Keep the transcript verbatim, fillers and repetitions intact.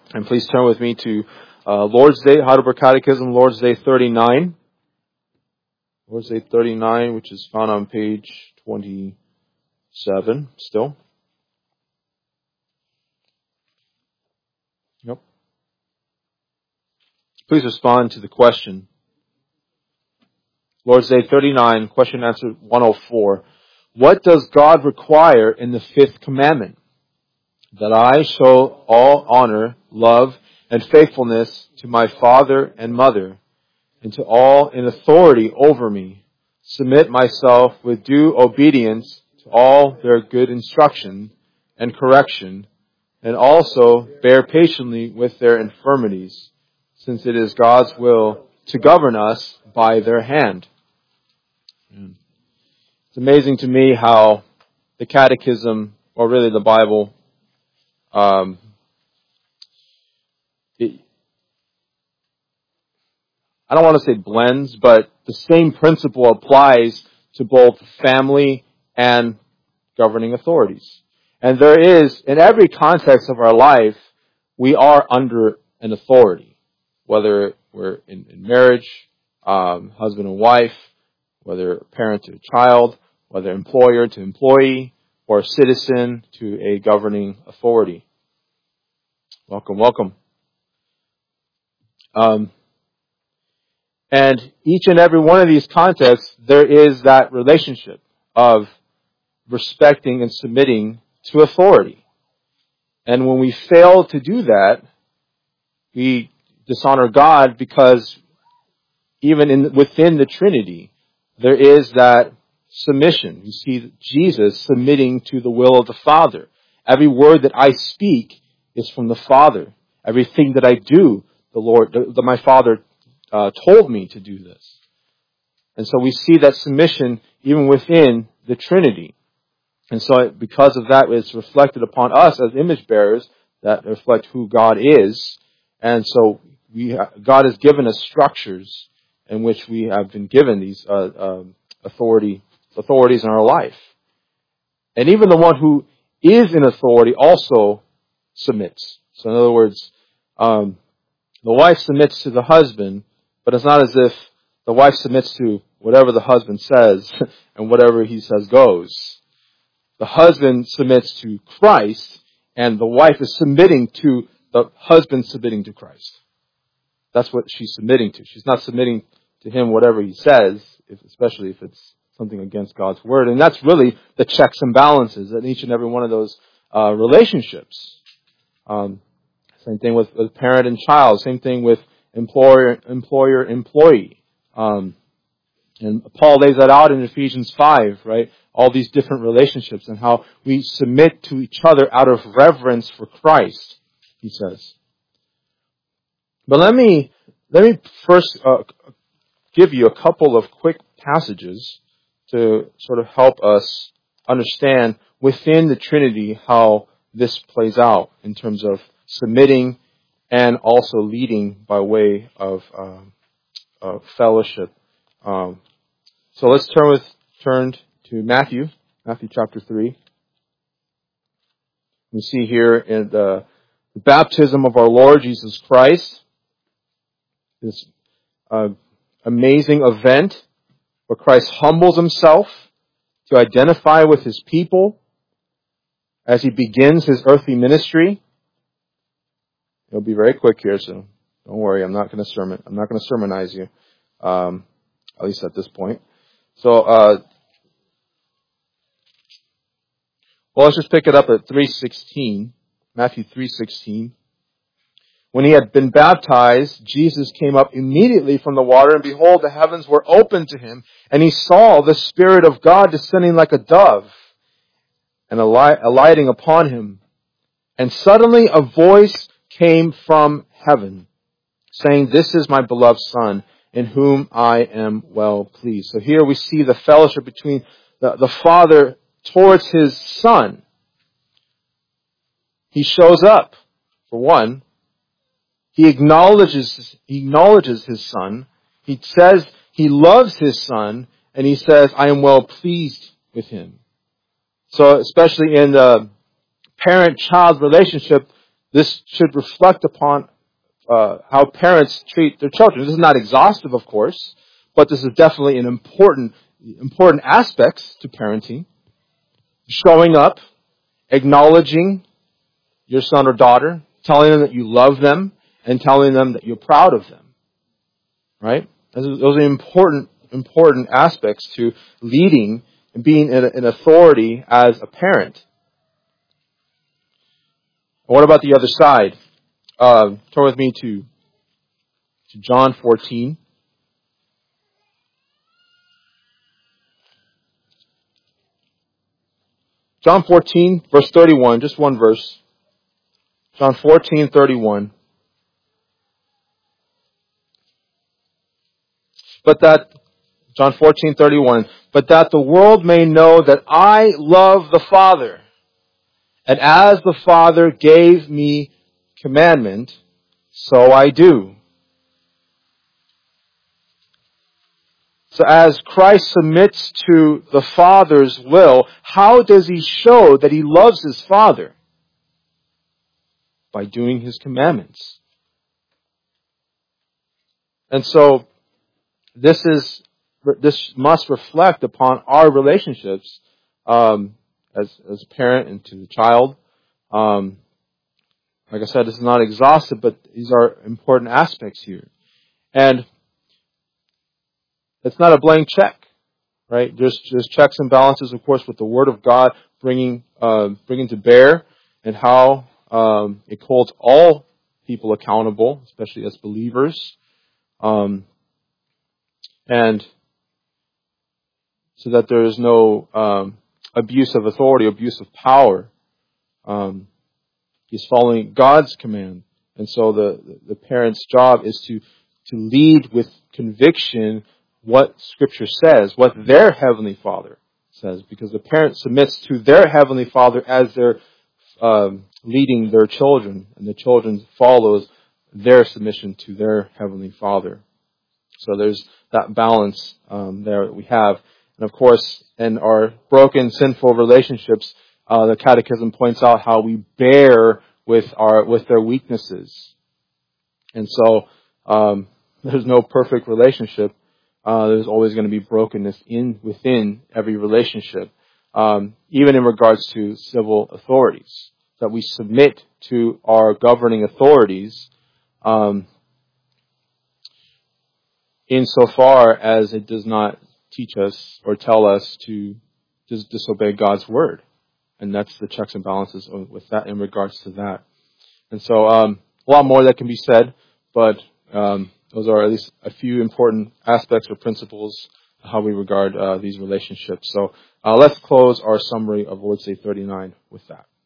And please turn with me to uh, Lord's Day, Heidelberg Catechism, Lord's Day thirty-nine. Lord's Day thirty-nine, which is found on page twenty-seven still. Yep. Please respond to the question. Lord's Day thirty-nine, question answer one oh four. What does God require in the fifth commandment? That I show all honor, love, and faithfulness to my father and mother, and to all in authority over me, submit myself with due obedience to all their good instruction and correction, and also bear patiently with their infirmities, since it is God's will to govern us by their hand. It's amazing to me how the Catechism, or really the Bible, um, it, I don't want to say blends, but the same principle applies to both family and governing authorities. And there is, in every context of our life, we are under an authority, whether we're in, in marriage, um, husband and wife, whether parent to child, whether employer to employee, or citizen to a governing authority. Welcome, welcome. Um, and each and every one of these contexts, there is that relationship of respecting and submitting to authority. And when we fail to do that, we dishonor God, because even in, within the Trinity, there is that submission. You see Jesus submitting to the will of the Father. Every word that I speak is from the Father. Everything that I do, the Lord, the, the, my Father uh, told me to do this. And so we see that submission even within the Trinity. And so because of that, it's reflected upon us as image bearers that reflect who God is. And so we ha- God has given us structures in which we have been given these uh, um, authority authorities in our life. And even the one who is in authority also submits. So in other words, um, the wife submits to the husband, but it's not as if the wife submits to whatever the husband says and whatever he says goes. The husband submits to Christ, and the wife is submitting to the husband submitting to Christ. That's what she's submitting to. She's not submitting to him whatever he says, if, especially if it's something against God's word. And that's really the checks and balances in each and every one of those uh, relationships. Um, same thing with, with parent and child. Same thing with employer, employer, employee. Um, and Paul lays that out in Ephesians five, right? All these different relationships and how we submit to each other out of reverence for Christ, he says. But let me let me first uh, give you a couple of quick passages to sort of help us understand within the Trinity how this plays out in terms of submitting and also leading by way of, um, of fellowship. Um, so let's turn with turn to Matthew, Matthew chapter three. We see here in the, the baptism of our Lord Jesus Christ, this uh, amazing event where Christ humbles himself to identify with his people as he begins his earthly ministry. It'll be very quick here, so don't worry. I'm not going to sermon. I'm not going to sermonize you, um, at least at this point. So, uh, well, let's just pick it up at three sixteen, Matthew three sixteen. When he had been baptized, Jesus came up immediately from the water, and behold, the heavens were opened to him, and he saw the Spirit of God descending like a dove and alighting upon him. And suddenly a voice came from heaven, saying, "This is my beloved Son, in whom I am well pleased." So here we see the fellowship between the, the Father towards his Son. He shows up, for one. He acknowledges, he acknowledges his Son. He says he loves his Son, and he says, "I am well pleased with him." So especially in the parent-child relationship, this should reflect upon uh, how parents treat their children. This is not exhaustive, of course, but this is definitely an important, important aspects to parenting. Showing up, acknowledging your son or daughter, telling them that you love them, and telling them that you're proud of them. Right? Those are important, important aspects to leading and being an authority as a parent. What about the other side? Uh, turn with me to, to John fourteen. John fourteen, verse thirty-one, just one verse. John fourteen, thirty-one. But that, John fourteen, thirty-one, but that the world may know that I love the Father, and as the Father gave me commandment, so I do. So as Christ submits to the Father's will, how does he show that he loves his Father? By doing his commandments. And so, this is this must reflect upon our relationships um, as as a parent and to the child. Um, like I said, this is not exhaustive, but these are important aspects here. And it's not a blank check, right? There's there's checks and balances, of course, with the Word of God bringing uh, bringing to bear, and how um, it holds all people accountable, especially as believers. Um, And so that there is no um, abuse of authority, abuse of power. Um, he's following God's command. And so the, the parent's job is to, to lead with conviction what Scripture says, what their Heavenly Father says. Because the parent submits to their Heavenly Father as they're um, leading their children. And the children follows their submission to their Heavenly Father. So there's that balance um, there that we have. And of course, in our broken, sinful relationships, uh, the Catechism points out how we bear with our with their weaknesses. And so um, there's no perfect relationship. Uh, there's always going to be brokenness in within every relationship, um, even in regards to civil authorities. That we submit to our governing authorities Um, insofar as it does not teach us or tell us to dis- disobey God's word. And that's the checks and balances with that in regards to that. And so um, a lot more that can be said, but um, those are at least a few important aspects or principles of how we regard uh, these relationships. So uh, let's close our summary of Lord's Day thirty-nine with that.